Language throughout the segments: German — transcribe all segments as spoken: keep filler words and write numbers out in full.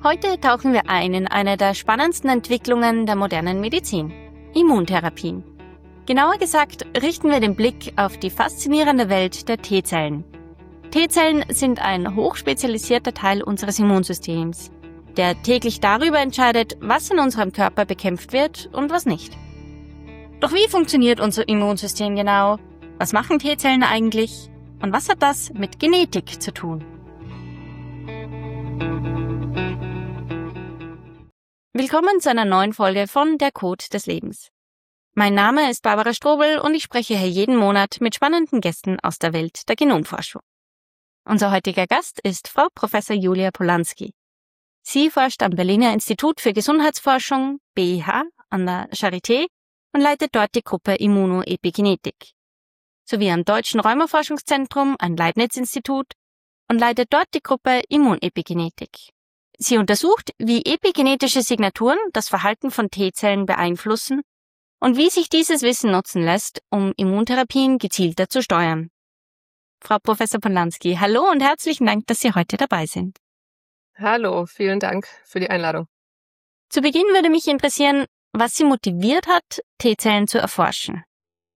Heute tauchen wir ein in eine der spannendsten Entwicklungen der modernen Medizin: Immuntherapien. Genauer gesagt richten wir den Blick auf die faszinierende Welt der T-Zellen. T-Zellen sind ein hochspezialisierter Teil unseres Immunsystems, der täglich darüber entscheidet, was in unserem Körper bekämpft wird und was nicht. Doch wie funktioniert unser Immunsystem genau? Was machen T-Zellen eigentlich? Und was hat das mit Genetik zu tun? Willkommen zu einer neuen Folge von Der Code des Lebens. Mein Name ist Barbara Strobel und ich spreche hier jeden Monat mit spannenden Gästen aus der Welt der Genomforschung. Unser heutiger Gast ist Frau Professor Julia Polański. Sie forscht am Berliner Institut für Gesundheitsforschung, B I H, an der Charité und leitet dort die Gruppe Immunoepigenetik, sowie am Deutschen Rheumaforschungszentrum, ein Leibniz-Institut, und leitet dort die Gruppe Immunepigenetik. Sie untersucht, wie epigenetische Signaturen das Verhalten von T-Zellen beeinflussen und wie sich dieses Wissen nutzen lässt, um Immuntherapien gezielter zu steuern. Frau Professor Polański, hallo und herzlichen Dank, dass Sie heute dabei sind. Hallo, vielen Dank für die Einladung. Zu Beginn würde mich interessieren, was Sie motiviert hat, T-Zellen zu erforschen.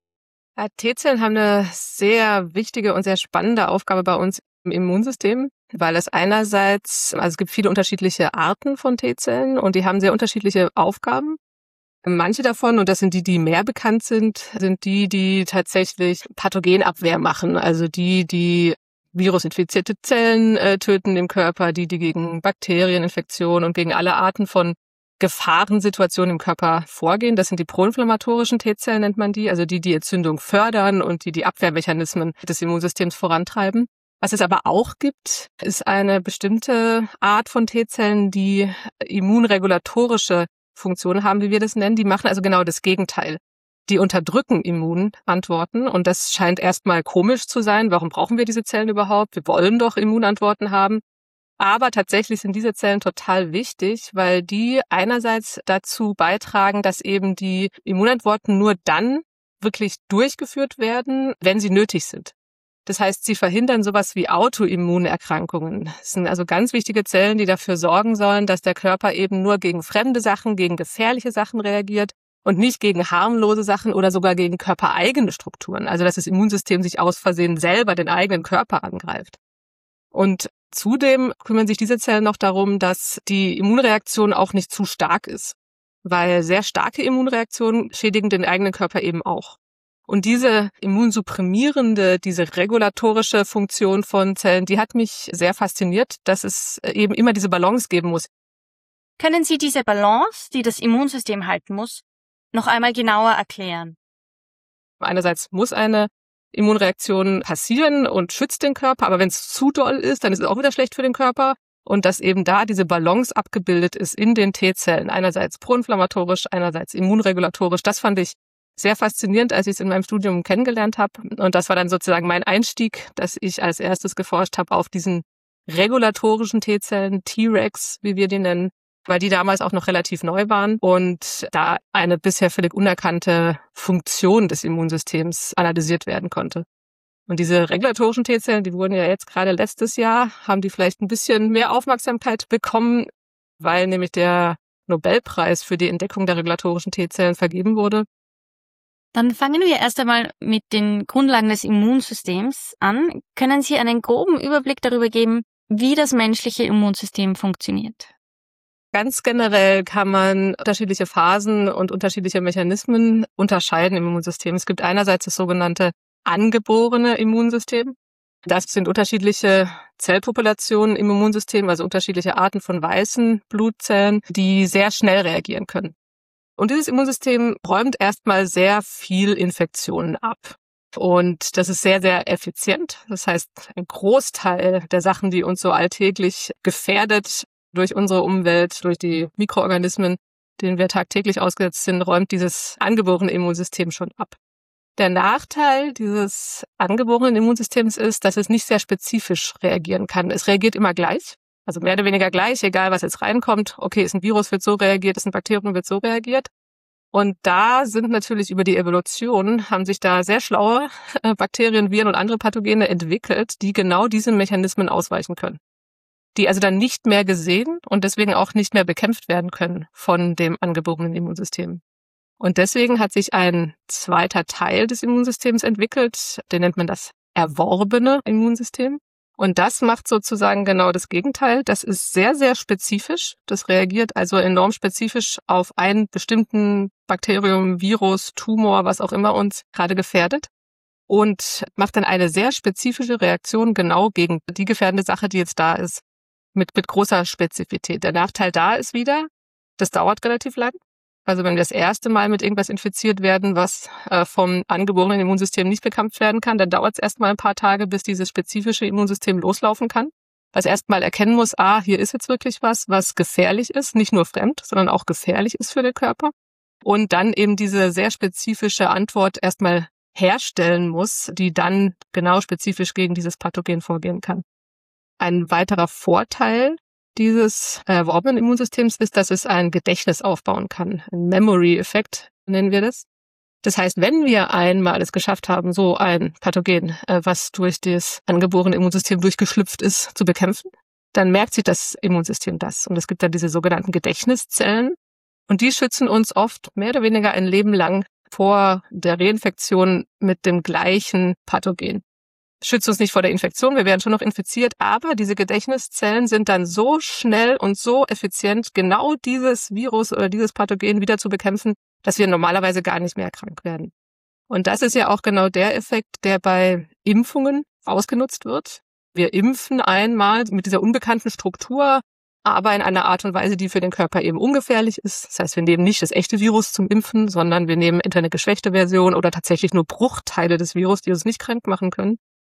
Ja, T-Zellen haben eine sehr wichtige und sehr spannende Aufgabe bei uns im Immunsystem, weil es einerseits, also es gibt viele unterschiedliche Arten von T-Zellen und die haben sehr unterschiedliche Aufgaben. Manche davon, und das sind die, die mehr bekannt sind, sind die, die tatsächlich Pathogenabwehr machen, also die, die virusinfizierte Zellen äh, töten im Körper, die, die gegen Bakterieninfektionen und gegen alle Arten von Gefahrensituationen im Körper vorgehen. Das sind die proinflammatorischen T-Zellen, nennt man die, also die, die Entzündung fördern und die die Abwehrmechanismen des Immunsystems vorantreiben. Was es aber auch gibt, ist eine bestimmte Art von T-Zellen, die immunregulatorische Funktionen haben, wie wir das nennen. Die machen also genau das Gegenteil. Die unterdrücken Immunantworten und das scheint erstmal komisch zu sein. Warum brauchen wir diese Zellen überhaupt? Wir wollen doch Immunantworten haben. Aber tatsächlich sind diese Zellen total wichtig, weil die einerseits dazu beitragen, dass eben die Immunantworten nur dann wirklich durchgeführt werden, wenn sie nötig sind. Das heißt, sie verhindern sowas wie Autoimmunerkrankungen. Das sind also ganz wichtige Zellen, die dafür sorgen sollen, dass der Körper eben nur gegen fremde Sachen, gegen gefährliche Sachen reagiert und nicht gegen harmlose Sachen oder sogar gegen körpereigene Strukturen. Also dass das Immunsystem sich aus Versehen selber den eigenen Körper angreift. Und zudem kümmern sich diese Zellen noch darum, dass die Immunreaktion auch nicht zu stark ist, weil sehr starke Immunreaktionen schädigen den eigenen Körper eben auch. Und diese immunsupprimierende, diese regulatorische Funktion von Zellen, die hat mich sehr fasziniert, dass es eben immer diese Balance geben muss. Können Sie diese Balance, die das Immunsystem halten muss, noch einmal genauer erklären? Einerseits muss eine Immunreaktion passieren und schützt den Körper, aber wenn es zu doll ist, dann ist es auch wieder schlecht für den Körper. Und dass eben da diese Balance abgebildet ist in den T-Zellen, einerseits proinflammatorisch, einerseits immunregulatorisch, das fand ich sehr faszinierend, als ich es in meinem Studium kennengelernt habe. Und das war dann sozusagen mein Einstieg, dass ich als erstes geforscht habe auf diesen regulatorischen T-Zellen, T-Regs, wie wir die nennen, weil die damals auch noch relativ neu waren und da eine bisher völlig unerkannte Funktion des Immunsystems analysiert werden konnte. Und diese regulatorischen T-Zellen, die wurden ja jetzt gerade letztes Jahr, haben die vielleicht ein bisschen mehr Aufmerksamkeit bekommen, weil nämlich der Nobelpreis für die Entdeckung der regulatorischen T-Zellen vergeben wurde. Dann fangen wir erst einmal mit den Grundlagen des Immunsystems an. Können Sie einen groben Überblick darüber geben, wie das menschliche Immunsystem funktioniert? Ganz generell kann man unterschiedliche Phasen und unterschiedliche Mechanismen unterscheiden im Immunsystem. Es gibt einerseits das sogenannte angeborene Immunsystem. Das sind unterschiedliche Zellpopulationen im Immunsystem, also unterschiedliche Arten von weißen Blutzellen, die sehr schnell reagieren können. Und dieses Immunsystem räumt erstmal sehr viel Infektionen ab. Und das ist sehr, sehr effizient. Das heißt, ein Großteil der Sachen, die uns so alltäglich gefährdet durch unsere Umwelt, durch die Mikroorganismen, denen wir tagtäglich ausgesetzt sind, räumt dieses angeborene Immunsystem schon ab. Der Nachteil dieses angeborenen Immunsystems ist, dass es nicht sehr spezifisch reagieren kann. Es reagiert immer gleich. Also mehr oder weniger gleich, egal was jetzt reinkommt. Okay, ist ein Virus, wird so reagiert, ist ein Bakterium, wird so reagiert. Und da sind natürlich über die Evolution, haben sich da sehr schlaue Bakterien, Viren und andere Pathogene entwickelt, die genau diesen Mechanismen ausweichen können. die also dann nicht mehr gesehen und deswegen auch nicht mehr bekämpft werden können von dem angeborenen Immunsystem. Und deswegen hat sich ein zweiter Teil des Immunsystems entwickelt, den nennt man das erworbene Immunsystem. Und das macht sozusagen genau das Gegenteil. Das ist sehr, sehr spezifisch. Das reagiert also enorm spezifisch auf einen bestimmten Bakterium, Virus, Tumor, was auch immer uns gerade gefährdet. Und macht dann eine sehr spezifische Reaktion genau gegen die gefährdende Sache, die jetzt da ist, mit, mit großer Spezifität. Der Nachteil da ist wieder, das dauert relativ lang. Also wenn wir das erste Mal mit irgendwas infiziert werden, was äh, vom angeborenen Immunsystem nicht bekämpft werden kann, dann dauert es erstmal ein paar Tage, bis dieses spezifische Immunsystem loslaufen kann. Was erstmal erkennen muss, ah, hier ist jetzt wirklich was, was gefährlich ist, nicht nur fremd, sondern auch gefährlich ist für den Körper. Und dann eben diese sehr spezifische Antwort erstmal herstellen muss, die dann genau spezifisch gegen dieses Pathogen vorgehen kann. Ein weiterer Vorteil dieses erworbenen Immunsystems ist, dass es ein Gedächtnis aufbauen kann. Ein Memory-Effekt nennen wir das. Das heißt, wenn wir einmal es geschafft haben, so ein Pathogen, was durch das angeborene Immunsystem durchgeschlüpft ist, zu bekämpfen, dann merkt sich das Immunsystem das. Und es gibt dann diese sogenannten Gedächtniszellen. Und die schützen uns oft mehr oder weniger ein Leben lang vor der Reinfektion mit dem gleichen Pathogen. Schützt uns nicht vor der Infektion, wir werden schon noch infiziert, aber diese Gedächtniszellen sind dann so schnell und so effizient, genau dieses Virus oder dieses Pathogen wieder zu bekämpfen, dass wir normalerweise gar nicht mehr krank werden. Und das ist ja auch genau der Effekt, der bei Impfungen ausgenutzt wird. Wir impfen einmal mit dieser unbekannten Struktur, aber in einer Art und Weise, die für den Körper eben ungefährlich ist. Das heißt, wir nehmen nicht das echte Virus zum Impfen, sondern wir nehmen entweder eine geschwächte Version oder tatsächlich nur Bruchteile des Virus, die uns nicht krank machen können.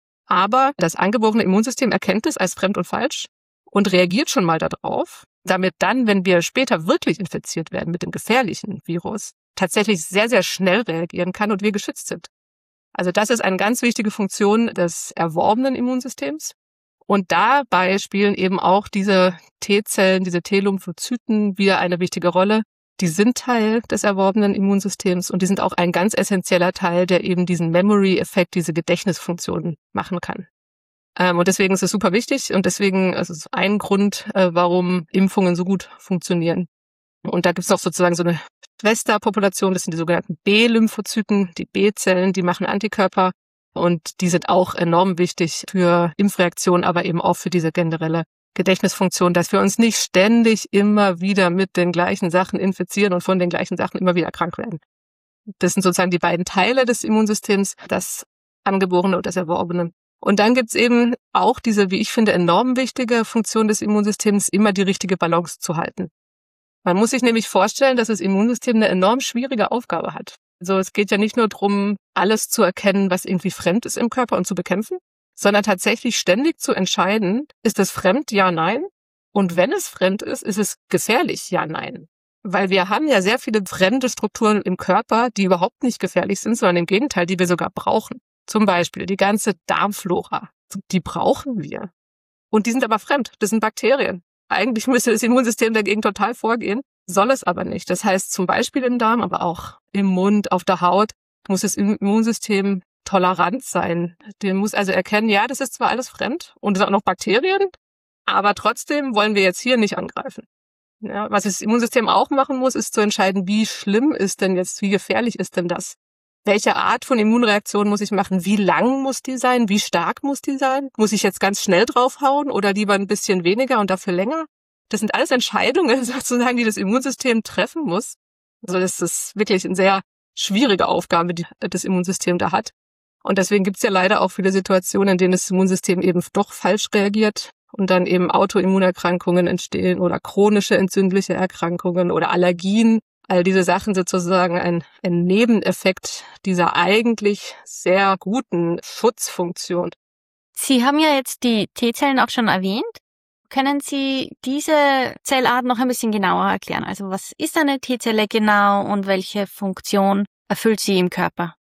Aber das angeborene Immunsystem erkennt es als fremd und falsch und reagiert schon mal darauf, damit dann, wenn wir später wirklich infiziert werden mit dem gefährlichen Virus, tatsächlich sehr, sehr schnell reagieren kann und wir geschützt sind. Also das ist eine ganz wichtige Funktion des erworbenen Immunsystems. Und dabei spielen eben auch diese T-Zellen, diese T-Lymphozyten wieder eine wichtige Rolle. Die sind Teil des erworbenen Immunsystems und die sind auch ein ganz essentieller Teil, der eben diesen Memory-Effekt, diese Gedächtnisfunktionen machen kann. Ähm, und deswegen ist es super wichtig und deswegen ist es ein Grund, äh, warum Impfungen so gut funktionieren. Und da gibt es auch sozusagen so eine Schwesterpopulation, das sind die sogenannten B-Lymphozyten, die B-Zellen, die machen Antikörper und die sind auch enorm wichtig für Impfreaktionen, aber eben auch für diese generelle Gedächtnisfunktion, dass wir uns nicht ständig immer wieder mit den gleichen Sachen infizieren und von den gleichen Sachen immer wieder krank werden. Das sind sozusagen die beiden Teile des Immunsystems, das angeborene und das erworbene. Und dann gibt's eben auch diese, wie ich finde, enorm wichtige Funktion des Immunsystems, immer die richtige Balance zu halten. Man muss sich nämlich vorstellen, dass das Immunsystem eine enorm schwierige Aufgabe hat. Also es geht ja nicht nur darum, alles zu erkennen, was irgendwie fremd ist im Körper und zu bekämpfen, sondern tatsächlich ständig zu entscheiden, ist es fremd, ja, nein? Und wenn es fremd ist, ist es gefährlich, ja, nein? Weil wir haben ja sehr viele fremde Strukturen im Körper, die überhaupt nicht gefährlich sind, sondern im Gegenteil, die wir sogar brauchen. Zum Beispiel die ganze Darmflora, die brauchen wir. Und die sind aber fremd, das sind Bakterien. Eigentlich müsste das Immunsystem dagegen total vorgehen, soll es aber nicht. Das heißt zum Beispiel im Darm, aber auch im Mund, auf der Haut, muss das Immunsystem tolerant sein. Der muss also erkennen, ja, das ist zwar alles fremd und es sind auch noch Bakterien, aber trotzdem wollen wir jetzt hier nicht angreifen. Ja, was das Immunsystem auch machen muss, ist zu entscheiden, wie schlimm ist denn jetzt, wie gefährlich ist denn das? Welche Art von Immunreaktion muss ich machen? Wie lang muss die sein? Wie stark muss die sein? Muss ich jetzt ganz schnell draufhauen oder lieber ein bisschen weniger und dafür länger? Das sind alles Entscheidungen sozusagen, die das Immunsystem treffen muss. Also das ist wirklich eine sehr schwierige Aufgabe, die das Immunsystem da hat. Und deswegen gibt es ja leider auch viele Situationen, in denen das Immunsystem eben doch falsch reagiert und dann eben Autoimmunerkrankungen entstehen oder chronische entzündliche Erkrankungen oder Allergien. All diese Sachen sind sozusagen ein, ein Nebeneffekt dieser eigentlich sehr guten Schutzfunktion. Sie haben ja jetzt die T-Zellen auch schon erwähnt. Können Sie diese Zellart noch ein bisschen genauer erklären? Also was ist eine T-Zelle genau und welche Funktion erfüllt sie im Körper?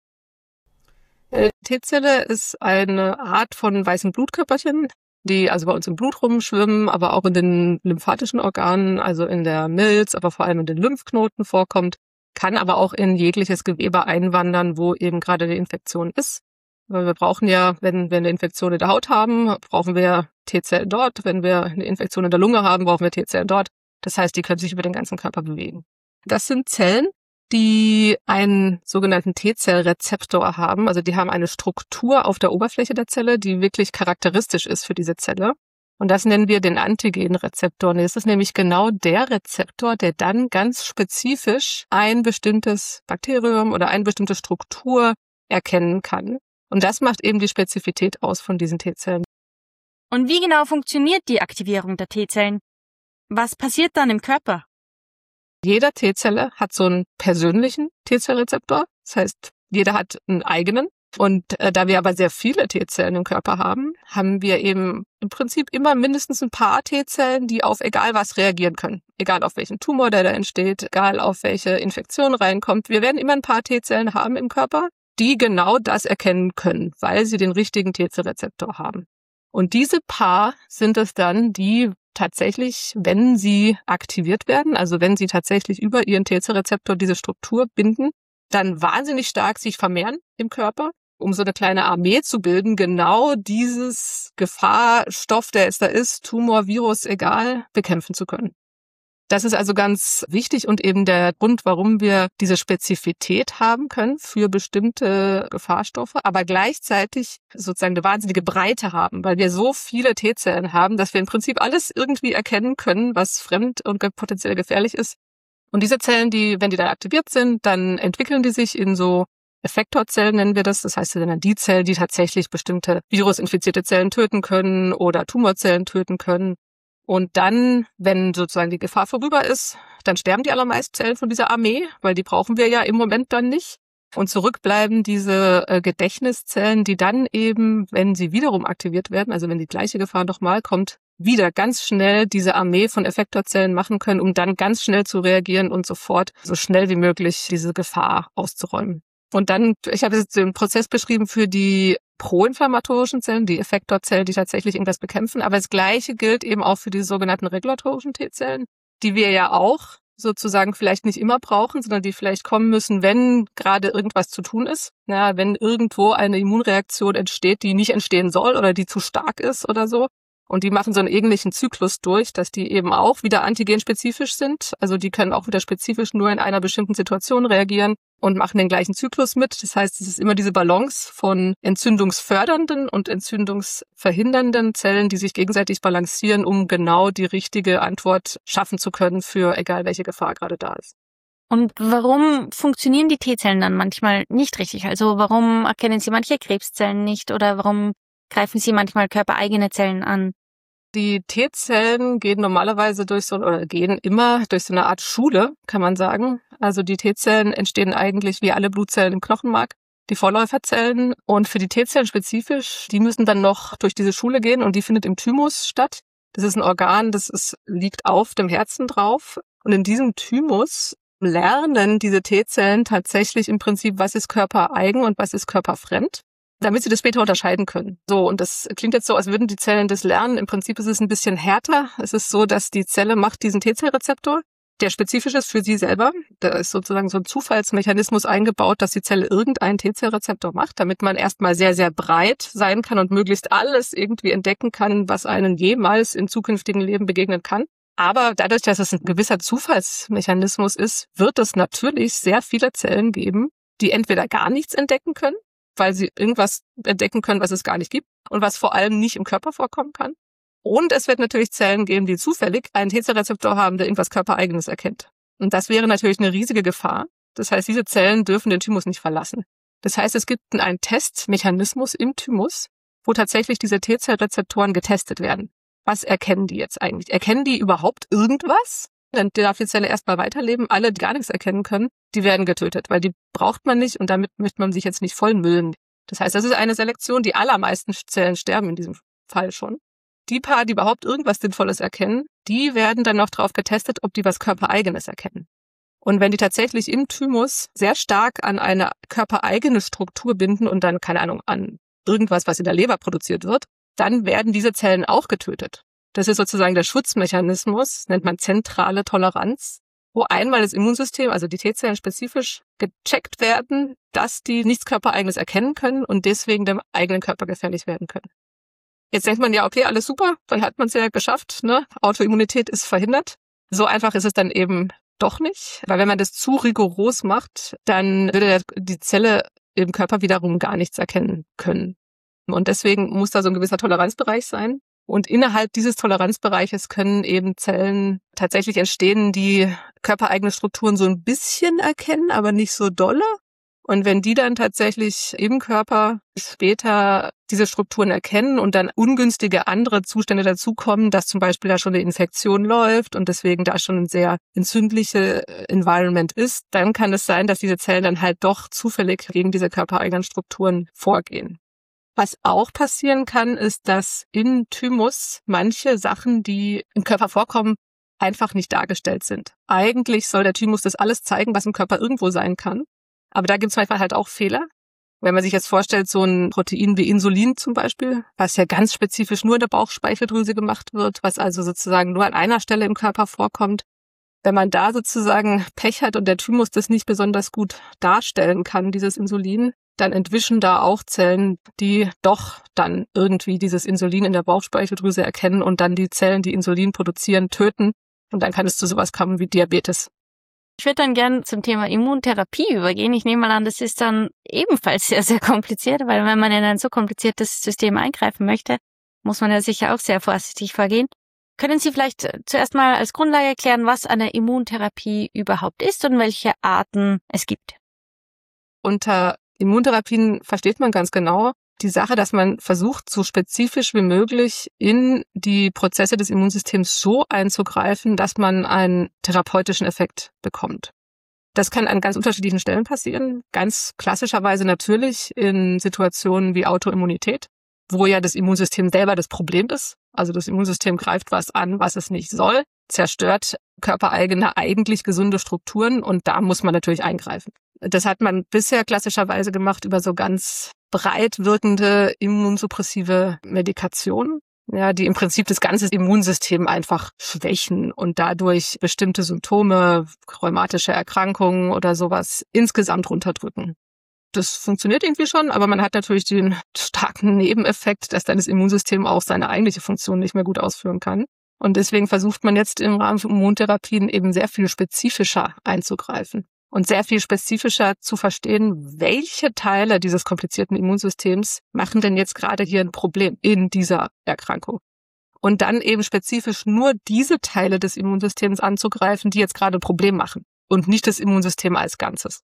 Eine T-Zelle ist eine Art von weißen Blutkörperchen, die also bei uns im Blut rumschwimmen, aber auch in den lymphatischen Organen, also in der Milz, aber vor allem in den Lymphknoten vorkommt, kann aber auch in jegliches Gewebe einwandern, wo eben gerade die Infektion ist. Weil wir brauchen ja, wenn wir eine Infektion in der Haut haben, brauchen wir T-Zellen dort. Wenn wir eine Infektion in der Lunge haben, brauchen wir T-Zellen dort. Das heißt, die können sich über den ganzen Körper bewegen. Das sind Zellen, die einen sogenannten T-Zellrezeptor haben. Also die haben eine Struktur auf der Oberfläche der Zelle, die wirklich charakteristisch ist für diese Zelle. Und das nennen wir den Antigenrezeptor. Und das ist nämlich genau der Rezeptor, der dann ganz spezifisch ein bestimmtes Bakterium oder eine bestimmte Struktur erkennen kann. Und das macht eben die Spezifität aus von diesen T-Zellen. Und wie genau funktioniert die Aktivierung der T-Zellen? Was passiert dann im Körper? Jeder T-Zelle hat so einen persönlichen T-Zellrezeptor. Das heißt, jeder hat einen eigenen. Und äh, da wir aber sehr viele T-Zellen im Körper haben, haben wir eben im Prinzip immer mindestens ein paar T-Zellen, die auf egal was reagieren können. Egal auf welchen Tumor, der da entsteht, egal auf welche Infektion reinkommt. Wir werden immer ein paar T-Zellen haben im Körper, die genau das erkennen können, weil sie den richtigen T-Zellrezeptor haben. Und diese paar sind es dann, die tatsächlich, wenn sie aktiviert werden, also wenn sie tatsächlich über ihren T-Zellrezeptor diese Struktur binden, dann wahnsinnig stark sich vermehren im Körper, um so eine kleine Armee zu bilden, genau dieses Gefahrstoff, der es da ist, Tumor, Virus, egal, bekämpfen zu können. Das ist also ganz wichtig und eben der Grund, warum wir diese Spezifität haben können für bestimmte Gefahrstoffe, aber gleichzeitig sozusagen eine wahnsinnige Breite haben, weil wir so viele T-Zellen haben, dass wir im Prinzip alles irgendwie erkennen können, was fremd und potenziell gefährlich ist. Und diese Zellen, die, wenn die dann aktiviert sind, dann entwickeln die sich in so Effektorzellen, nennen wir das. Das heißt, das sind dann die Zellen, die tatsächlich bestimmte virusinfizierte Zellen töten können oder Tumorzellen töten können. Und dann, wenn sozusagen die Gefahr vorüber ist, dann sterben die allermeisten Zellen von dieser Armee, weil die brauchen wir ja im Moment dann nicht. Und zurückbleiben diese äh, Gedächtniszellen, die dann eben, wenn sie wiederum aktiviert werden, also wenn die gleiche Gefahr nochmal kommt, wieder ganz schnell diese Armee von Effektorzellen machen können, um dann ganz schnell zu reagieren und sofort so schnell wie möglich diese Gefahr auszuräumen. Und dann, ich habe jetzt den Prozess beschrieben für die proinflammatorischen Zellen, die Effektorzellen, die tatsächlich irgendwas bekämpfen. Aber das Gleiche gilt eben auch für die sogenannten regulatorischen T-Zellen, die wir ja auch sozusagen vielleicht nicht immer brauchen, sondern die vielleicht kommen müssen, wenn gerade irgendwas zu tun ist. Ja, wenn irgendwo eine Immunreaktion entsteht, die nicht entstehen soll oder die zu stark ist oder so. Und die machen so einen ähnlichen Zyklus durch, dass die eben auch wieder antigenspezifisch sind. Also die können auch wieder spezifisch nur in einer bestimmten Situation reagieren und machen den gleichen Zyklus mit. Das heißt, es ist immer diese Balance von entzündungsfördernden und entzündungsverhindernden Zellen, die sich gegenseitig balancieren, um genau die richtige Antwort schaffen zu können für egal welche Gefahr gerade da ist. Und warum funktionieren die T-Zellen dann manchmal nicht richtig? Also warum erkennen sie manche Krebszellen nicht oder warum greifen sie manchmal körpereigene Zellen an? Die T-Zellen gehen normalerweise durch so, oder gehen immer durch so eine Art Schule, kann man sagen. Also die T-Zellen entstehen eigentlich wie alle Blutzellen im Knochenmark, die Vorläuferzellen. Und für die T-Zellen spezifisch, die müssen dann noch durch diese Schule gehen und die findet im Thymus statt. Das ist ein Organ, das ist, liegt auf dem Herzen drauf. Und in diesem Thymus lernen diese T-Zellen tatsächlich im Prinzip, was ist körpereigen und was ist körperfremd, damit sie das später unterscheiden können. So, und das klingt jetzt so, als würden die Zellen das lernen. Im Prinzip ist es ein bisschen härter. Es ist so, dass die Zelle macht diesen T-Zellrezeptor, der spezifisch ist für sie selber. Da ist sozusagen so ein Zufallsmechanismus eingebaut, dass die Zelle irgendeinen T-Zellrezeptor macht, damit man erstmal sehr, sehr breit sein kann und möglichst alles irgendwie entdecken kann, was einen jemals in zukünftigen Leben begegnen kann. Aber dadurch, dass es ein gewisser Zufallsmechanismus ist, wird es natürlich sehr viele Zellen geben, die entweder gar nichts entdecken können, weil sie irgendwas entdecken können, was es gar nicht gibt und was vor allem nicht im Körper vorkommen kann. Und es wird natürlich Zellen geben, die zufällig einen T-Zellrezeptor haben, der irgendwas Körpereigenes erkennt. Und das wäre natürlich eine riesige Gefahr. Das heißt, diese Zellen dürfen den Thymus nicht verlassen. Das heißt, es gibt einen Testmechanismus im Thymus, wo tatsächlich diese T-Zellrezeptoren getestet werden. Was erkennen die jetzt eigentlich? Erkennen die überhaupt irgendwas? Dann darf die Zelle erstmal weiterleben. Alle, die gar nichts erkennen können, die werden getötet, weil die braucht man nicht und damit möchte man sich jetzt nicht vollmüllen. Das heißt, das ist eine Selektion. Die allermeisten Zellen sterben in diesem Fall schon. Die paar, die überhaupt irgendwas Sinnvolles erkennen, die werden dann noch drauf getestet, ob die was Körpereigenes erkennen. Und wenn die tatsächlich im Thymus sehr stark an eine körpereigene Struktur binden und dann, keine Ahnung, an irgendwas, was in der Leber produziert wird, dann werden diese Zellen auch getötet. Das ist sozusagen der Schutzmechanismus, nennt man zentrale Toleranz. wo einmal das Immunsystem, also die T-Zellen spezifisch gecheckt werden, dass die nichts Körpereigenes erkennen können und deswegen dem eigenen Körper gefährlich werden können. Jetzt denkt man ja, okay, alles super, dann hat man es ja geschafft, ne? Autoimmunität ist verhindert. So einfach ist es dann eben doch nicht, weil wenn man das zu rigoros macht, dann würde die Zelle im Körper wiederum gar nichts erkennen können. Und deswegen muss da so ein gewisser Toleranzbereich sein. Und innerhalb dieses Toleranzbereiches können eben Zellen tatsächlich entstehen, die körpereigene Strukturen so ein bisschen erkennen, aber nicht so dolle. Und wenn die dann tatsächlich im Körper später diese Strukturen erkennen und dann ungünstige andere Zustände dazukommen, dass zum Beispiel da schon eine Infektion läuft und deswegen da schon ein sehr entzündliche Environment ist, dann kann es sein, dass diese Zellen dann halt doch zufällig gegen diese körpereigenen Strukturen vorgehen. Was auch passieren kann, ist, dass in Thymus manche Sachen, die im Körper vorkommen, einfach nicht dargestellt sind. Eigentlich soll der Thymus das alles zeigen, was im Körper irgendwo sein kann. Aber da gibt es manchmal halt auch Fehler. Wenn man sich jetzt vorstellt, so ein Protein wie Insulin zum Beispiel, was ja ganz spezifisch nur in der Bauchspeicheldrüse gemacht wird, was also sozusagen nur an einer Stelle im Körper vorkommt. Wenn man da sozusagen Pech hat und der Thymus das nicht besonders gut darstellen kann, dieses Insulin, dann entwischen da auch Zellen, die doch dann irgendwie dieses Insulin in der Bauchspeicheldrüse erkennen und dann die Zellen, die Insulin produzieren, töten. Und dann kann es zu sowas kommen wie Diabetes. Ich würde dann gern zum Thema Immuntherapie übergehen. Ich nehme mal an, das ist dann ebenfalls sehr, sehr kompliziert, weil wenn man in ein so kompliziertes System eingreifen möchte, muss man ja sicher auch sehr vorsichtig vorgehen. Können Sie vielleicht zuerst mal als Grundlage erklären, was eine Immuntherapie überhaupt ist und welche Arten es gibt? Unter Immuntherapien versteht man ganz genau die Sache, dass man versucht, so spezifisch wie möglich in die Prozesse des Immunsystems so einzugreifen, dass man einen therapeutischen Effekt bekommt. Das kann an ganz unterschiedlichen Stellen passieren. Ganz klassischerweise natürlich in Situationen wie Autoimmunität, wo ja das Immunsystem selber das Problem ist. Also das Immunsystem greift was an, was es nicht soll, zerstört körpereigene, eigentlich gesunde Strukturen und da muss man natürlich eingreifen. Das hat man bisher klassischerweise gemacht über so ganz breit wirkende immunsuppressive Medikationen, ja, die im Prinzip das ganze Immunsystem einfach schwächen und dadurch bestimmte Symptome, rheumatische Erkrankungen oder sowas insgesamt runterdrücken. Das funktioniert irgendwie schon, aber man hat natürlich den starken Nebeneffekt, dass dann das Immunsystem auch seine eigentliche Funktion nicht mehr gut ausführen kann. Und deswegen versucht man jetzt im Rahmen von Immuntherapien eben sehr viel spezifischer einzugreifen und sehr viel spezifischer zu verstehen, welche Teile dieses komplizierten Immunsystems machen denn jetzt gerade hier ein Problem in dieser Erkrankung. Und dann eben spezifisch nur diese Teile des Immunsystems anzugreifen, die jetzt gerade ein Problem machen und nicht das Immunsystem als Ganzes.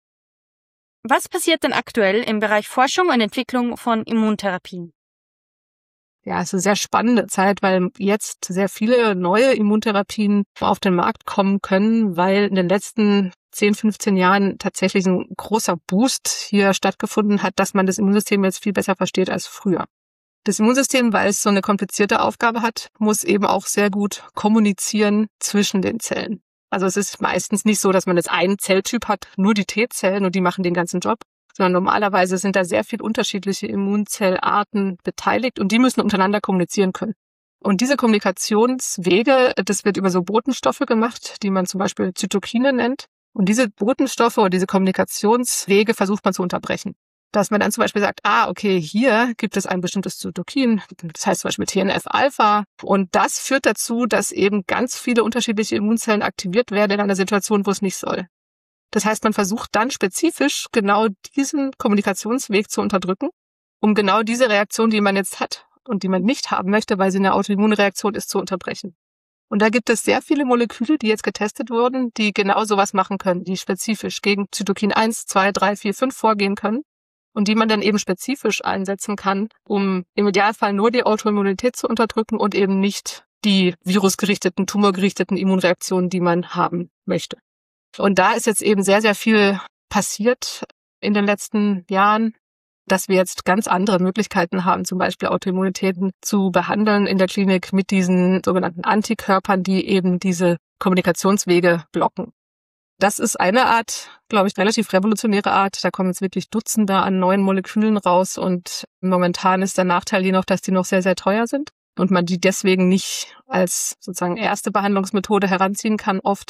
Was passiert denn aktuell im Bereich Forschung und Entwicklung von Immuntherapien? Ja, es ist eine sehr spannende Zeit, weil jetzt sehr viele neue Immuntherapien auf den Markt kommen können, weil in den letzten zehn, fünfzehn Jahren tatsächlich ein großer Boost hier stattgefunden hat, dass man das Immunsystem jetzt viel besser versteht als früher. Das Immunsystem, weil es so eine komplizierte Aufgabe hat, muss eben auch sehr gut kommunizieren zwischen den Zellen. Also es ist meistens nicht so, dass man jetzt einen Zelltyp hat, nur die T-Zellen und die machen den ganzen Job, sondern normalerweise sind da sehr viel unterschiedliche Immunzellarten beteiligt und die müssen untereinander kommunizieren können. Und diese Kommunikationswege, das wird über so Botenstoffe gemacht, die man zum Beispiel Zytokine nennt. Und diese Botenstoffe oder diese Kommunikationswege versucht man zu unterbrechen. Dass man dann zum Beispiel sagt, ah, okay, hier gibt es ein bestimmtes Zytokin, das heißt zum Beispiel T N F-Alpha. Und das führt dazu, dass eben ganz viele unterschiedliche Immunzellen aktiviert werden in einer Situation, wo es nicht soll. Das heißt, man versucht dann spezifisch genau diesen Kommunikationsweg zu unterdrücken, um genau diese Reaktion, die man jetzt hat und die man nicht haben möchte, weil sie eine Autoimmunreaktion ist, zu unterbrechen. Und da gibt es sehr viele Moleküle, die jetzt getestet wurden, die genau sowas machen können, die spezifisch gegen Zytokin eins, zwei, drei, vier, fünf vorgehen können und die man dann eben spezifisch einsetzen kann, um im Idealfall nur die Autoimmunität zu unterdrücken und eben nicht die virusgerichteten, tumorgerichteten Immunreaktionen, die man haben möchte. Und da ist jetzt eben sehr, sehr viel passiert in den letzten Jahren, dass wir jetzt ganz andere Möglichkeiten haben, zum Beispiel Autoimmunitäten zu behandeln in der Klinik mit diesen sogenannten Antikörpern, die eben diese Kommunikationswege blocken. Das ist eine Art, glaube ich, relativ revolutionäre Art. Da kommen jetzt wirklich Dutzende an neuen Molekülen raus und momentan ist der Nachteil hier noch, dass die noch sehr, sehr teuer sind und man die deswegen nicht als sozusagen erste Behandlungsmethode heranziehen kann oft.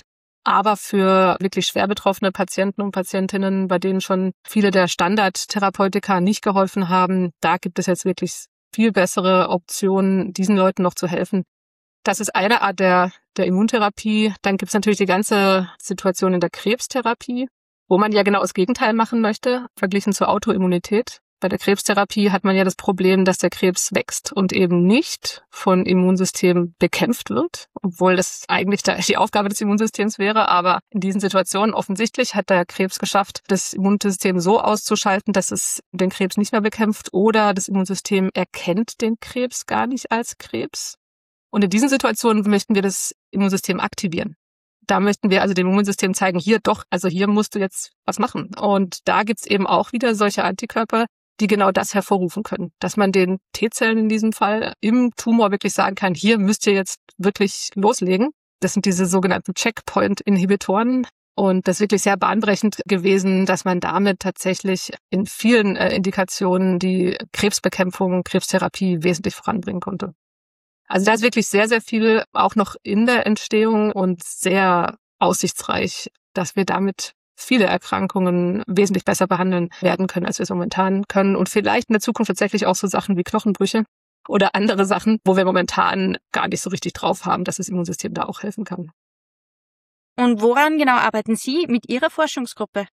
Aber für wirklich schwer betroffene Patienten und Patientinnen, bei denen schon viele der Standardtherapeutika nicht geholfen haben, da gibt es jetzt wirklich viel bessere Optionen, diesen Leuten noch zu helfen. Das ist eine Art der, der Immuntherapie. Dann gibt es natürlich die ganze Situation in der Krebstherapie, wo man ja genau das Gegenteil machen möchte, verglichen zur Autoimmunität. Bei der Krebstherapie hat man ja das Problem, dass der Krebs wächst und eben nicht von Immunsystemen bekämpft wird, obwohl das eigentlich die Aufgabe des Immunsystems wäre. Aber in diesen Situationen offensichtlich hat der Krebs geschafft, das Immunsystem so auszuschalten, dass es den Krebs nicht mehr bekämpft, oder das Immunsystem erkennt den Krebs gar nicht als Krebs. Und in diesen Situationen möchten wir das Immunsystem aktivieren. Da möchten wir also dem Immunsystem zeigen, hier doch, also hier musst du jetzt was machen. Und da gibt's eben auch wieder solche Antikörper, die genau das hervorrufen können. Dass man den T-Zellen in diesem Fall im Tumor wirklich sagen kann, hier müsst ihr jetzt wirklich loslegen. Das sind diese sogenannten Checkpoint-Inhibitoren. Und das ist wirklich sehr bahnbrechend gewesen, dass man damit tatsächlich in vielen äh, Indikationen die Krebsbekämpfung, Krebstherapie wesentlich voranbringen konnte. Also da ist wirklich sehr, sehr viel auch noch in der Entstehung und sehr aussichtsreich, dass wir damit viele Erkrankungen wesentlich besser behandeln werden können, als wir es momentan können. Und vielleicht in der Zukunft tatsächlich auch so Sachen wie Knochenbrüche oder andere Sachen, wo wir momentan gar nicht so richtig drauf haben, dass das Immunsystem da auch helfen kann. Und woran genau arbeiten Sie mit Ihrer Forschungsgruppe?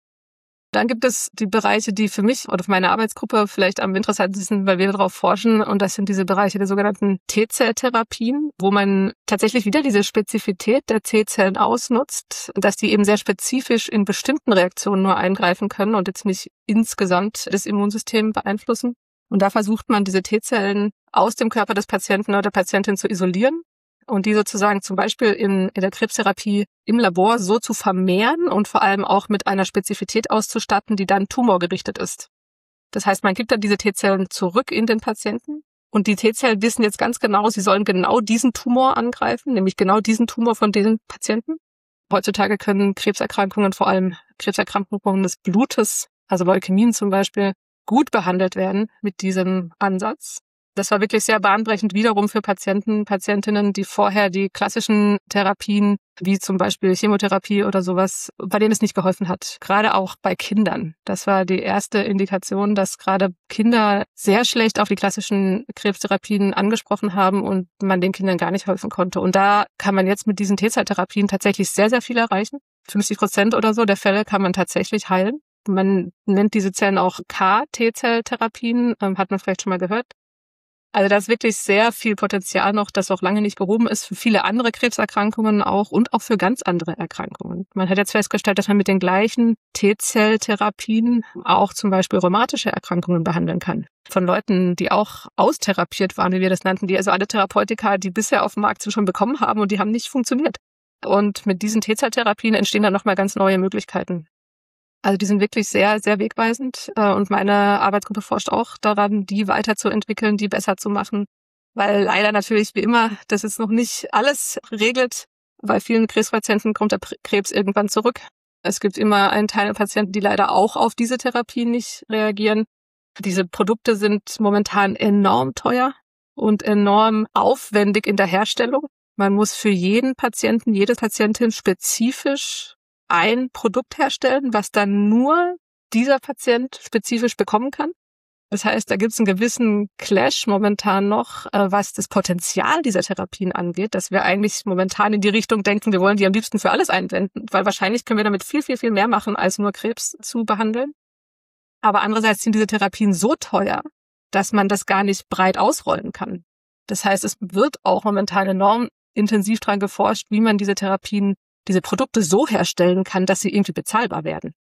Dann gibt es die Bereiche, die für mich oder für meine Arbeitsgruppe vielleicht am interessantesten sind, weil wir darauf forschen. Und das sind diese Bereiche der sogenannten T-Zell-Therapien, wo man tatsächlich wieder diese Spezifität der T-Zellen ausnutzt, dass die eben sehr spezifisch in bestimmten Reaktionen nur eingreifen können und jetzt nicht insgesamt das Immunsystem beeinflussen. Und da versucht man, diese T-Zellen aus dem Körper des Patienten oder der Patientin zu isolieren und die sozusagen zum Beispiel in, in der Krebstherapie im Labor so zu vermehren und vor allem auch mit einer Spezifität auszustatten, die dann tumorgerichtet ist. Das heißt, man gibt dann diese T-Zellen zurück in den Patienten und die T-Zellen wissen jetzt ganz genau, sie sollen genau diesen Tumor angreifen, nämlich genau diesen Tumor von diesen Patienten. Heutzutage können Krebserkrankungen, vor allem Krebserkrankungen des Blutes, also Leukämien zum Beispiel, gut behandelt werden mit diesem Ansatz. Das war wirklich sehr bahnbrechend wiederum für Patienten, Patientinnen, die vorher die klassischen Therapien, wie zum Beispiel Chemotherapie oder sowas, bei denen es nicht geholfen hat. Gerade auch bei Kindern. Das war die erste Indikation, dass gerade Kinder sehr schlecht auf die klassischen Krebstherapien angesprochen haben und man den Kindern gar nicht helfen konnte. Und da kann man jetzt mit diesen T-Zell-Therapien tatsächlich sehr, sehr viel erreichen. fünfzig Prozent oder so der Fälle kann man tatsächlich heilen. Man nennt diese Zellen auch K-T-Zell-Therapien, ähm, hat man vielleicht schon mal gehört. Also da ist wirklich sehr viel Potenzial noch, das auch lange nicht behoben ist, für viele andere Krebserkrankungen auch und auch für ganz andere Erkrankungen. Man hat jetzt festgestellt, dass man mit den gleichen T-Zell-Therapien auch zum Beispiel rheumatische Erkrankungen behandeln kann. Von Leuten, die auch austherapiert waren, wie wir das nannten, die also alle Therapeutika, die bisher auf dem Markt sind, schon bekommen haben und die haben nicht funktioniert. Und mit diesen T-Zell-Therapien entstehen dann nochmal ganz neue Möglichkeiten. Also die sind wirklich sehr, sehr wegweisend und meine Arbeitsgruppe forscht auch daran, die weiterzuentwickeln, die besser zu machen, weil leider natürlich wie immer das jetzt noch nicht alles regelt. Bei vielen Krebspatienten kommt der Krebs irgendwann zurück. Es gibt immer einen Teil der Patienten, die leider auch auf diese Therapie nicht reagieren. Diese Produkte sind momentan enorm teuer und enorm aufwendig in der Herstellung. Man muss für jeden Patienten, jede Patientin spezifisch ein Produkt herstellen, was dann nur dieser Patient spezifisch bekommen kann. Das heißt, da gibt es einen gewissen Clash momentan noch, was das Potenzial dieser Therapien angeht, dass wir eigentlich momentan in die Richtung denken, wir wollen die am liebsten für alles einwenden, weil wahrscheinlich können wir damit viel, viel, viel mehr machen, als nur Krebs zu behandeln. Aber andererseits sind diese Therapien so teuer, dass man das gar nicht breit ausrollen kann. Das heißt, es wird auch momentan enorm intensiv daran geforscht, wie man diese Therapien diese Produkte so herstellen kann, dass sie irgendwie bezahlbar werden.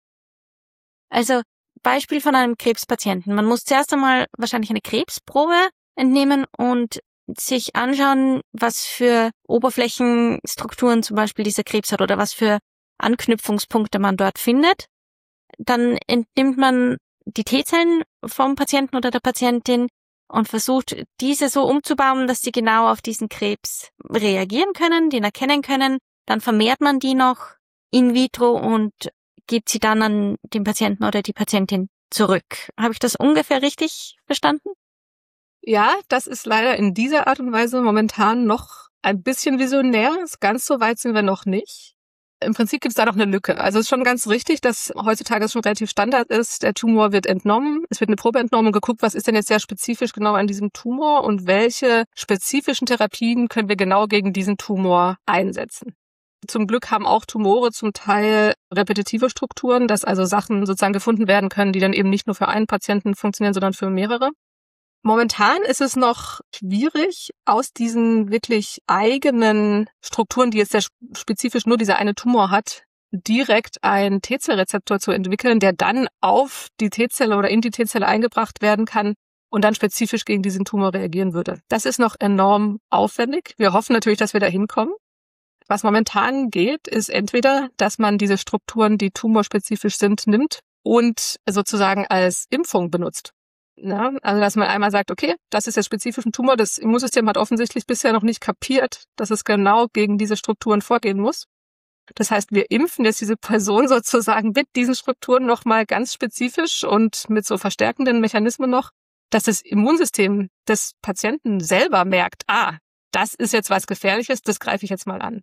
Also Beispiel von einem Krebspatienten. Man muss zuerst einmal wahrscheinlich eine Krebsprobe entnehmen und sich anschauen, was für Oberflächenstrukturen zum Beispiel dieser Krebs hat oder was für Anknüpfungspunkte man dort findet. Dann entnimmt man die T-Zellen vom Patienten oder der Patientin und versucht, diese so umzubauen, dass sie genau auf diesen Krebs reagieren können, den erkennen können. Dann vermehrt man die noch in vitro und gibt sie dann an den Patienten oder die Patientin zurück. Habe ich das ungefähr richtig verstanden? Ja, das ist leider in dieser Art und Weise momentan noch ein bisschen visionär. Ganz so weit sind wir noch nicht. Im Prinzip gibt es da noch eine Lücke. Also es ist schon ganz richtig, dass heutzutage es schon relativ Standard ist. Der Tumor wird entnommen, es wird eine Probe entnommen und geguckt, was ist denn jetzt sehr spezifisch genau an diesem Tumor und welche spezifischen Therapien können wir genau gegen diesen Tumor einsetzen. Zum Glück haben auch Tumore zum Teil repetitive Strukturen, dass also Sachen sozusagen gefunden werden können, die dann eben nicht nur für einen Patienten funktionieren, sondern für mehrere. Momentan ist es noch schwierig, aus diesen wirklich eigenen Strukturen, die jetzt sehr spezifisch nur dieser eine Tumor hat, direkt einen T-Zell-Rezeptor zu entwickeln, der dann auf die T-Zelle oder in die T-Zelle eingebracht werden kann und dann spezifisch gegen diesen Tumor reagieren würde. Das ist noch enorm aufwendig. Wir hoffen natürlich, dass wir da hinkommen. Was momentan geht, ist entweder, dass man diese Strukturen, die tumorspezifisch sind, nimmt und sozusagen als Impfung benutzt. Ja, also dass man einmal sagt, okay, das ist jetzt spezifisch ein Tumor, das Immunsystem hat offensichtlich bisher noch nicht kapiert, dass es genau gegen diese Strukturen vorgehen muss. Das heißt, wir impfen jetzt diese Person sozusagen mit diesen Strukturen nochmal ganz spezifisch und mit so verstärkenden Mechanismen noch, dass das Immunsystem des Patienten selber merkt, ah, das ist jetzt was Gefährliches, das greife ich jetzt mal an.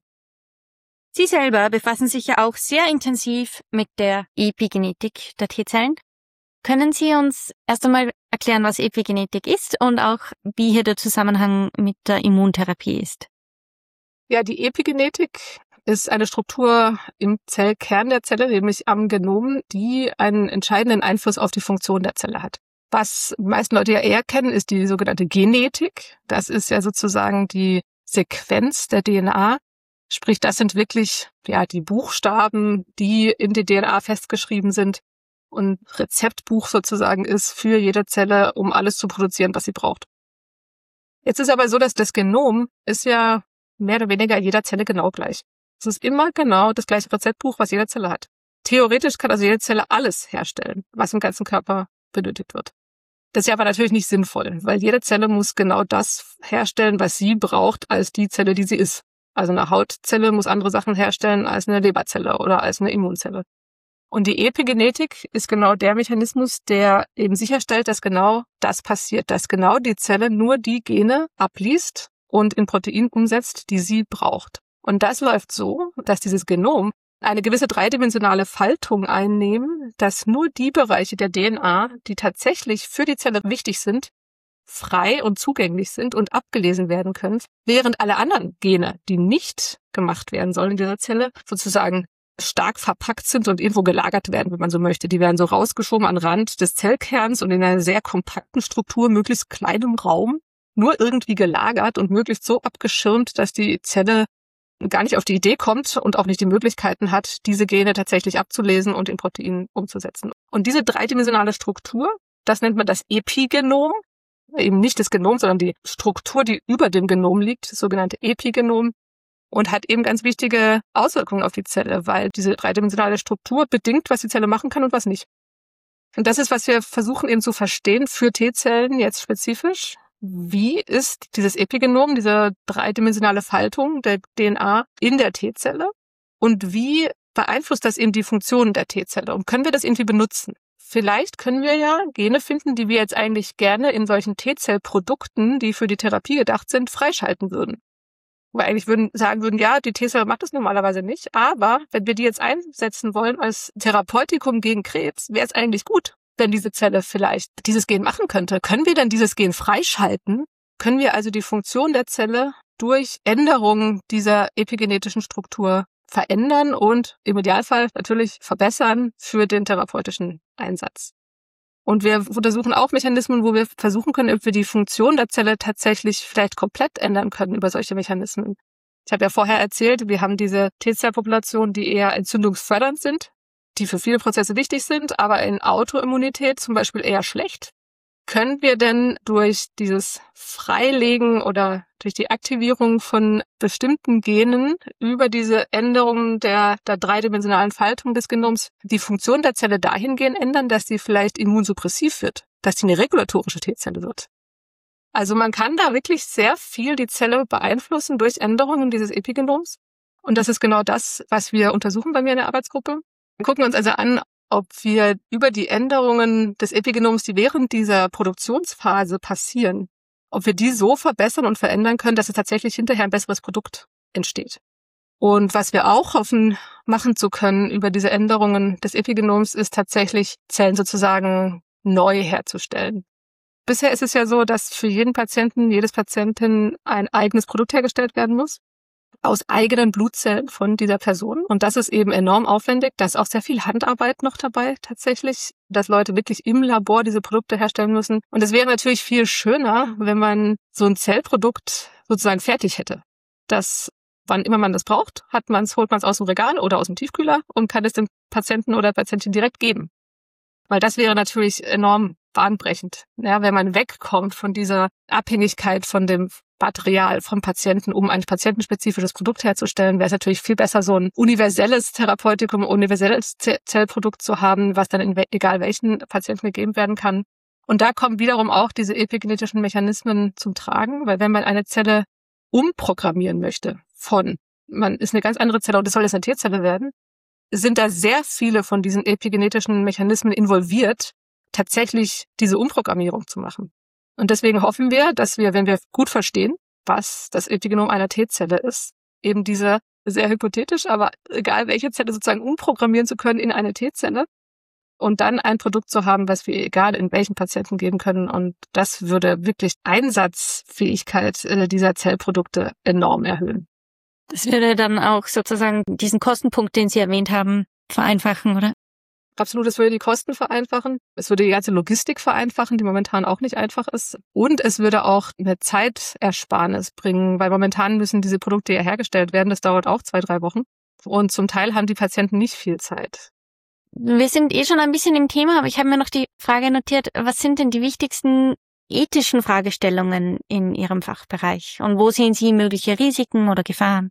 Sie selber befassen sich ja auch sehr intensiv mit der Epigenetik der T-Zellen. Können Sie uns erst einmal erklären, was Epigenetik ist und auch, wie hier der Zusammenhang mit der Immuntherapie ist? Ja, die Epigenetik ist eine Struktur im Zellkern der Zelle, nämlich am Genom, die einen entscheidenden Einfluss auf die Funktion der Zelle hat. Was die meisten Leute ja eher kennen, ist die sogenannte Genetik. Das ist ja sozusagen die Sequenz der D N A. Sprich, das sind wirklich ja die Buchstaben, die in der D N A festgeschrieben sind und Rezeptbuch sozusagen ist für jede Zelle, um alles zu produzieren, was sie braucht. Jetzt ist aber so, dass das Genom ist ja mehr oder weniger jeder Zelle genau gleich. Es ist immer genau das gleiche Rezeptbuch, was jede Zelle hat. Theoretisch kann also jede Zelle alles herstellen, was im ganzen Körper benötigt wird. Das ist ja aber natürlich nicht sinnvoll, weil jede Zelle muss genau das herstellen, was sie braucht als die Zelle, die sie ist. Also eine Hautzelle muss andere Sachen herstellen als eine Leberzelle oder als eine Immunzelle. Und die Epigenetik ist genau der Mechanismus, der eben sicherstellt, dass genau das passiert, dass genau die Zelle nur die Gene abliest und in Protein umsetzt, die sie braucht. Und das läuft so, dass dieses Genom eine gewisse dreidimensionale Faltung einnehmen, dass nur die Bereiche der D N A, die tatsächlich für die Zelle wichtig sind, frei und zugänglich sind und abgelesen werden können, während alle anderen Gene, die nicht gemacht werden sollen in dieser Zelle, sozusagen stark verpackt sind und irgendwo gelagert werden, wenn man so möchte. Die werden so rausgeschoben an den Rand des Zellkerns und in einer sehr kompakten Struktur, möglichst kleinem Raum, nur irgendwie gelagert und möglichst so abgeschirmt, dass die Zelle gar nicht auf die Idee kommt und auch nicht die Möglichkeiten hat, diese Gene tatsächlich abzulesen und in Protein umzusetzen. Und diese dreidimensionale Struktur, das nennt man das Epigenom. Eben nicht das Genom, sondern die Struktur, die über dem Genom liegt, das sogenannte Epigenom, und hat eben ganz wichtige Auswirkungen auf die Zelle, weil diese dreidimensionale Struktur bedingt, was die Zelle machen kann und was nicht. Und das ist, was wir versuchen eben zu verstehen für T-Zellen jetzt spezifisch. Wie ist dieses Epigenom, diese dreidimensionale Faltung der D N A in der T-Zelle? Und wie beeinflusst das eben die Funktion der T-Zelle? Und können wir das irgendwie benutzen? Vielleicht können wir ja Gene finden, die wir jetzt eigentlich gerne in solchen T-Zell-Produkten, die für die Therapie gedacht sind, freischalten würden. Wo wir eigentlich würden sagen würden, ja, die T-Zelle macht das normalerweise nicht, aber wenn wir die jetzt einsetzen wollen als Therapeutikum gegen Krebs, wäre es eigentlich gut, wenn diese Zelle vielleicht dieses Gen machen könnte. Können wir denn dieses Gen freischalten? Können wir also die Funktion der Zelle durch Änderungen dieser epigenetischen Struktur verändern und im Idealfall natürlich verbessern für den therapeutischen Einsatz. Und wir untersuchen auch Mechanismen, wo wir versuchen können, ob wir die Funktion der Zelle tatsächlich vielleicht komplett ändern können über solche Mechanismen. Ich habe ja vorher erzählt, wir haben diese T-Zellpopulationen, die eher entzündungsfördernd sind, die für viele Prozesse wichtig sind, aber in Autoimmunität zum Beispiel eher schlecht. Können wir denn durch dieses Freilegen oder durch die Aktivierung von bestimmten Genen über diese Änderungen der, der dreidimensionalen Faltung des Genoms die Funktion der Zelle dahingehend ändern, dass sie vielleicht immunsuppressiv wird, dass sie eine regulatorische T-Zelle wird? Also man kann da wirklich sehr viel die Zelle beeinflussen durch Änderungen dieses Epigenoms. Und das ist genau das, was wir untersuchen bei mir in der Arbeitsgruppe. Wir gucken uns also an, ob wir über die Änderungen des Epigenoms, die während dieser Produktionsphase passieren, ob wir die so verbessern und verändern können, dass es tatsächlich hinterher ein besseres Produkt entsteht. Und was wir auch hoffen, machen zu können über diese Änderungen des Epigenoms, ist tatsächlich Zellen sozusagen neu herzustellen. Bisher ist es ja so, dass für jeden Patienten, jedes Patientin ein eigenes Produkt hergestellt werden muss, aus eigenen Blutzellen von dieser Person. Und das ist eben enorm aufwendig. Da ist auch sehr viel Handarbeit noch dabei tatsächlich, dass Leute wirklich im Labor diese Produkte herstellen müssen. Und es wäre natürlich viel schöner, wenn man so ein Zellprodukt sozusagen fertig hätte. Das, wann immer man das braucht, hat man's, holt man es aus dem Regal oder aus dem Tiefkühler und kann es dem Patienten oder Patientin direkt geben. Weil das wäre natürlich enorm bahnbrechend, ja, wenn man wegkommt von dieser Abhängigkeit von dem Material vom Patienten, um ein patientenspezifisches Produkt herzustellen, wäre es natürlich viel besser, so ein universelles Therapeutikum, universelles Zellprodukt zu haben, was dann in we- egal welchen Patienten gegeben werden kann. Und da kommen wiederum auch diese epigenetischen Mechanismen zum Tragen, weil wenn man eine Zelle umprogrammieren möchte von, man ist eine ganz andere Zelle und es soll jetzt eine T-Zelle werden, sind da sehr viele von diesen epigenetischen Mechanismen involviert, tatsächlich diese Umprogrammierung zu machen. Und deswegen hoffen wir, dass wir, wenn wir gut verstehen, was das Epigenom einer T-Zelle ist, eben diese, sehr hypothetisch, aber egal welche Zelle sozusagen umprogrammieren zu können in eine T-Zelle und dann ein Produkt zu haben, was wir egal in welchen Patienten geben können. Und das würde wirklich Einsatzfähigkeit äh, dieser Zellprodukte enorm erhöhen. Das würde dann auch sozusagen diesen Kostenpunkt, den Sie erwähnt haben, vereinfachen, oder? Absolut, es würde die Kosten vereinfachen. Es würde die ganze Logistik vereinfachen, die momentan auch nicht einfach ist. Und es würde auch eine Zeitersparnis bringen, weil momentan müssen diese Produkte ja hergestellt werden. Das dauert auch zwei, drei Wochen. Und zum Teil haben die Patienten nicht viel Zeit. Wir sind eh schon ein bisschen im Thema, aber ich habe mir noch die Frage notiert, was sind denn die wichtigsten ethischen Fragestellungen in Ihrem Fachbereich? Und wo sehen Sie mögliche Risiken oder Gefahren?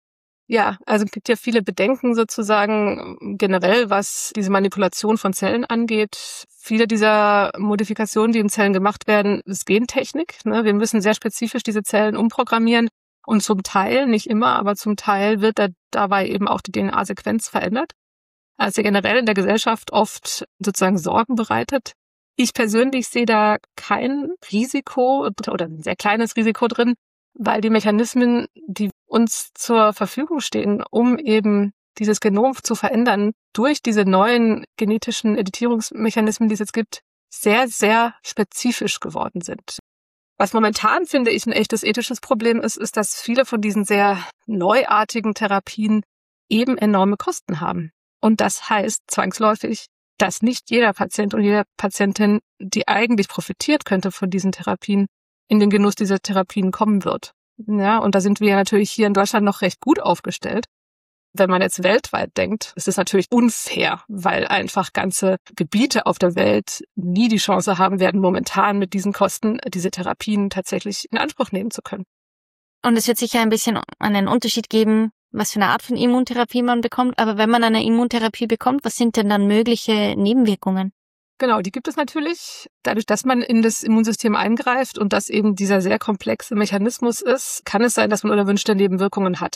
Ja, also es gibt ja viele Bedenken sozusagen generell, was diese Manipulation von Zellen angeht. Viele dieser Modifikationen, die in Zellen gemacht werden, ist Gentechnik. Ne? Wir müssen sehr spezifisch diese Zellen umprogrammieren und zum Teil, nicht immer, aber zum Teil wird da dabei eben auch die D N A-Sequenz verändert. Also generell in der Gesellschaft oft sozusagen Sorgen bereitet. Ich persönlich sehe da kein Risiko oder ein sehr kleines Risiko drin, weil die Mechanismen, die uns zur Verfügung stehen, um eben dieses Genom zu verändern, durch diese neuen genetischen Editierungsmechanismen, die es jetzt gibt, sehr, sehr spezifisch geworden sind. Was momentan, finde ich, ein echtes ethisches Problem ist, ist, dass viele von diesen sehr neuartigen Therapien eben enorme Kosten haben. Und das heißt zwangsläufig, dass nicht jeder Patient und jede Patientin, die eigentlich profitiert könnte von diesen Therapien, in den Genuss dieser Therapien kommen wird. Ja, und da sind wir natürlich hier in Deutschland noch recht gut aufgestellt. Wenn man jetzt weltweit denkt, ist es natürlich unfair, weil einfach ganze Gebiete auf der Welt nie die Chance haben werden, momentan mit diesen Kosten diese Therapien tatsächlich in Anspruch nehmen zu können. Und es wird sicher ein bisschen einen Unterschied geben, was für eine Art von Immuntherapie man bekommt. Aber wenn man eine Immuntherapie bekommt, was sind denn dann mögliche Nebenwirkungen? Genau, die gibt es natürlich. Dadurch, dass man in das Immunsystem eingreift und das eben dieser sehr komplexe Mechanismus ist, kann es sein, dass man unerwünschte Nebenwirkungen hat.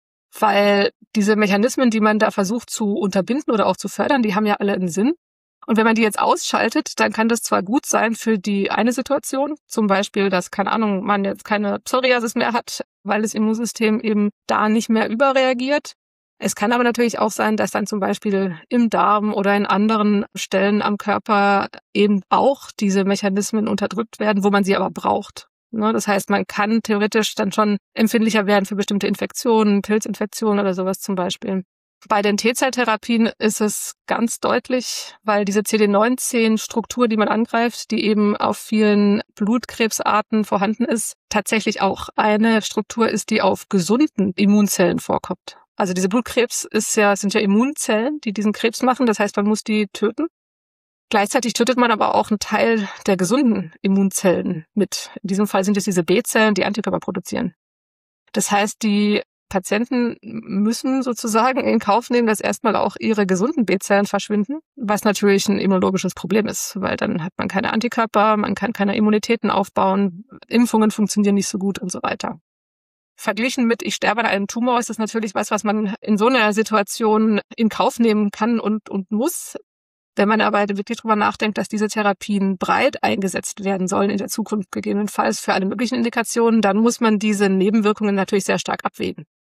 Weil diese Mechanismen, die man da versucht zu unterbinden oder auch zu fördern, die haben ja alle einen Sinn. Und wenn man die jetzt ausschaltet, dann kann das zwar gut sein für die eine Situation, zum Beispiel, dass, keine Ahnung, man jetzt keine Psoriasis mehr hat, weil das Immunsystem eben da nicht mehr überreagiert. Es kann aber natürlich auch sein, dass dann zum Beispiel im Darm oder in anderen Stellen am Körper eben auch diese Mechanismen unterdrückt werden, wo man sie aber braucht. Das heißt, man kann theoretisch dann schon empfindlicher werden für bestimmte Infektionen, Pilzinfektionen oder sowas zum Beispiel. Bei den T-Zelltherapien ist es ganz deutlich, weil diese C D neunzehn Struktur, die man angreift, die eben auf vielen Blutkrebsarten vorhanden ist, tatsächlich auch eine Struktur ist, die auf gesunden Immunzellen vorkommt. Also diese Blutkrebs ist ja, sind ja Immunzellen, die diesen Krebs machen. Das heißt, man muss die töten. Gleichzeitig tötet man aber auch einen Teil der gesunden Immunzellen mit. In diesem Fall sind es diese B-Zellen, die Antikörper produzieren. Das heißt, die Patienten müssen sozusagen in Kauf nehmen, dass erstmal auch ihre gesunden B-Zellen verschwinden, was natürlich ein immunologisches Problem ist, weil dann hat man keine Antikörper, man kann keine Immunitäten aufbauen, Impfungen funktionieren nicht so gut und so weiter. Verglichen mit ich sterbe an einem Tumor ist das natürlich was, was man in so einer Situation in Kauf nehmen kann und, und muss. Wenn man aber wirklich drüber nachdenkt, dass diese Therapien breit eingesetzt werden sollen in der Zukunft gegebenenfalls für alle möglichen Indikationen, dann muss man diese Nebenwirkungen natürlich sehr stark abwägen.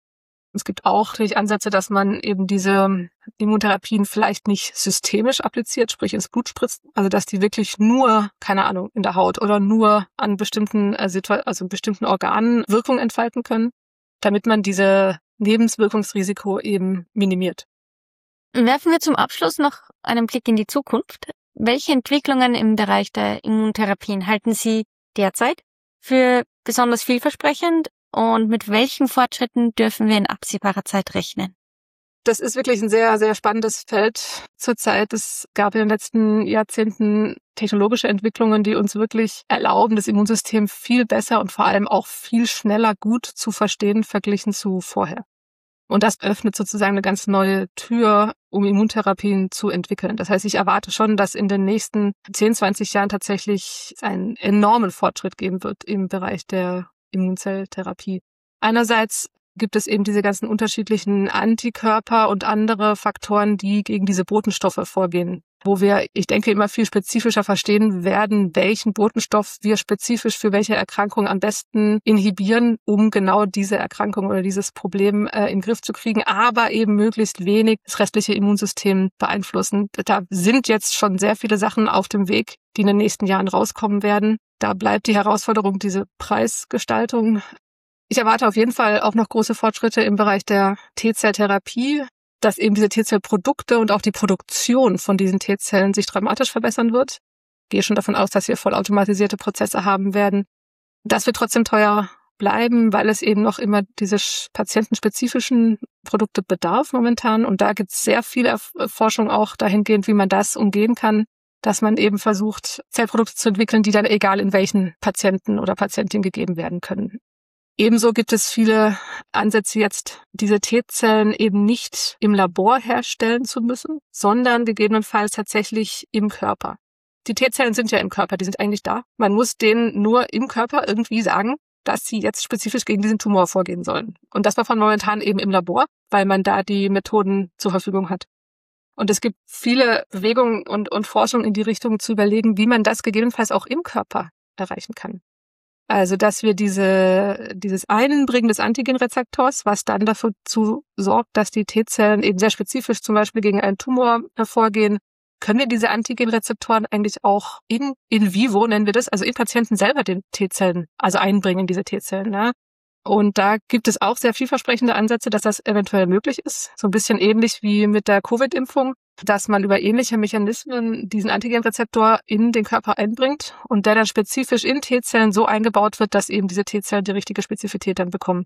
Es gibt auch natürlich Ansätze, dass man eben diese Immuntherapien vielleicht nicht systemisch appliziert, sprich ins Blut spritzt, also dass die wirklich nur, keine Ahnung, in der Haut oder nur an bestimmten, also bestimmten Organen Wirkung entfalten können, damit man diese Nebenwirkungsrisiko eben minimiert. Werfen wir zum Abschluss noch einen Blick in die Zukunft. Welche Entwicklungen im Bereich der Immuntherapien halten Sie derzeit für besonders vielversprechend und mit welchen Fortschritten dürfen wir in absehbarer Zeit rechnen? Das ist wirklich ein sehr, sehr spannendes Feld zurzeit. Es gab in den letzten Jahrzehnten technologische Entwicklungen, die uns wirklich erlauben, das Immunsystem viel besser und vor allem auch viel schneller gut zu verstehen, verglichen zu vorher. Und das öffnet sozusagen eine ganz neue Tür, um Immuntherapien zu entwickeln. Das heißt, ich erwarte schon, dass in den nächsten zehn, zwanzig Jahren tatsächlich einen enormen Fortschritt geben wird im Bereich der Immunzelltherapie. Einerseits gibt es eben diese ganzen unterschiedlichen Antikörper und andere Faktoren, die gegen diese Botenstoffe vorgehen, wo wir, ich denke, immer viel spezifischer verstehen werden, welchen Botenstoff wir spezifisch für welche Erkrankung am besten inhibieren, um genau diese Erkrankung oder dieses Problem äh, in den Griff zu kriegen, aber eben möglichst wenig das restliche Immunsystem beeinflussen. Da sind jetzt schon sehr viele Sachen auf dem Weg, die in den nächsten Jahren rauskommen werden. Da bleibt die Herausforderung diese Preisgestaltung. Ich erwarte auf jeden Fall auch noch große Fortschritte im Bereich der T-Zelltherapie, dass eben diese T-Zellprodukte und auch die Produktion von diesen T-Zellen sich dramatisch verbessern wird. Ich gehe schon davon aus, dass wir vollautomatisierte Prozesse haben werden. Das wird trotzdem teuer bleiben, weil es eben noch immer diese patientenspezifischen Produkte bedarf momentan. Und da gibt es sehr viel Forschung auch dahingehend, wie man das umgehen kann, dass man eben versucht, Zellprodukte zu entwickeln, die dann egal in welchen Patienten oder Patientinnen gegeben werden können. Ebenso gibt es viele Ansätze jetzt, diese T-Zellen eben nicht im Labor herstellen zu müssen, sondern gegebenenfalls tatsächlich im Körper. Die T-Zellen sind ja im Körper, die sind eigentlich da. Man muss denen nur im Körper irgendwie sagen, dass sie jetzt spezifisch gegen diesen Tumor vorgehen sollen. Und das war von momentan eben im Labor, weil man da die Methoden zur Verfügung hat. Und es gibt viele Bewegungen und, und Forschung in die Richtung zu überlegen, wie man das gegebenenfalls auch im Körper erreichen kann. Also, dass wir diese, dieses Einbringen des Antigenrezeptors, was dann dazu sorgt, dass die T-Zellen eben sehr spezifisch zum Beispiel gegen einen Tumor hervorgehen, können wir diese Antigenrezeptoren eigentlich auch in, in vivo, nennen wir das, also in Patienten selber den T-Zellen, also einbringen, diese T-Zellen, ne? Und da gibt es auch sehr vielversprechende Ansätze, dass das eventuell möglich ist. So ein bisschen ähnlich wie mit der Covid-Impfung, dass man über ähnliche Mechanismen diesen Antigenrezeptor in den Körper einbringt und der dann spezifisch in T-Zellen so eingebaut wird, dass eben diese T-Zellen die richtige Spezifität dann bekommen.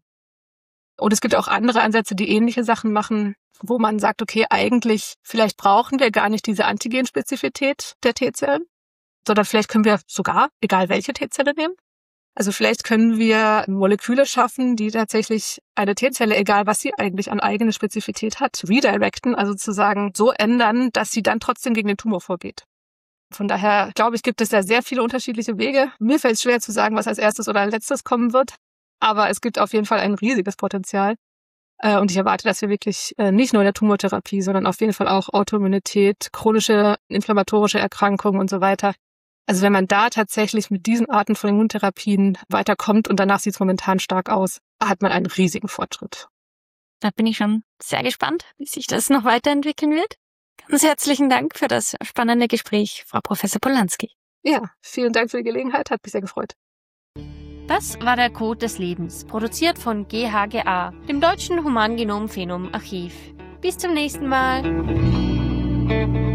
Und es gibt auch andere Ansätze, die ähnliche Sachen machen, wo man sagt, okay, eigentlich, vielleicht brauchen wir gar nicht diese Antigenspezifität der T-Zellen, sondern vielleicht können wir sogar, egal welche T-Zelle nehmen. Also vielleicht können wir Moleküle schaffen, die tatsächlich eine T-Zelle, egal was sie eigentlich an eigene Spezifität hat, redirecten, also sozusagen so ändern, dass sie dann trotzdem gegen den Tumor vorgeht. Von daher, glaube ich, gibt es da sehr viele unterschiedliche Wege. Mir fällt es schwer zu sagen, was als erstes oder als letztes kommen wird, aber es gibt auf jeden Fall ein riesiges Potenzial. Und ich erwarte, dass wir wirklich nicht nur in der Tumortherapie, sondern auf jeden Fall auch Autoimmunität, chronische inflammatorische Erkrankungen und so weiter. Also wenn man da tatsächlich mit diesen Arten von Immuntherapien weiterkommt und danach sieht es momentan stark aus, hat man einen riesigen Fortschritt. Da bin ich schon sehr gespannt, wie sich das noch weiterentwickeln wird. Ganz herzlichen Dank für das spannende Gespräch, Frau Professor Polanski. Ja, vielen Dank für die Gelegenheit, hat mich sehr gefreut. Das war der Code des Lebens, produziert von G H G A, dem Deutschen Humangenom-Phenom-Archiv. Bis zum nächsten Mal.